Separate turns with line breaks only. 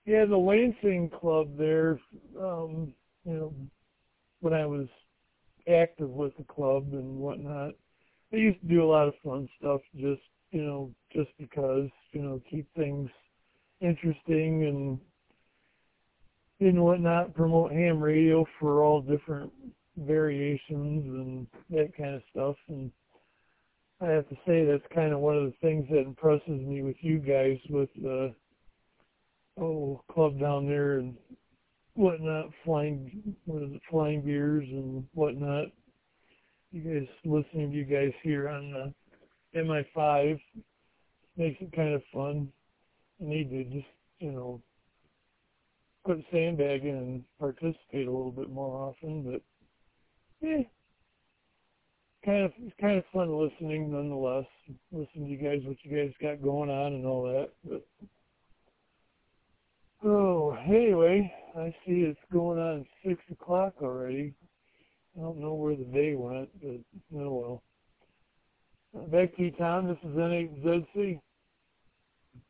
Yeah, the Lansing Club there, you know, when I was active with the club and whatnot, I used to do a lot of fun stuff just because, keep things interesting and whatnot, promote ham radio for all different variations and that kind of stuff. And I have to say that's kind of one of the things that impresses me with you guys with the club down there and whatnot, flying beers and whatnot. You guys listening to you guys here on the MI5 makes it kind of fun. I need to just, quit sandbagging and participate a little bit more often, but it's kind of fun listening nonetheless. Listen to you guys, what you guys got going on and all that. But anyway, I see it's going on 6 o'clock already. I don't know where the day went, but oh well. Back to you, Tom. This is N8ZC.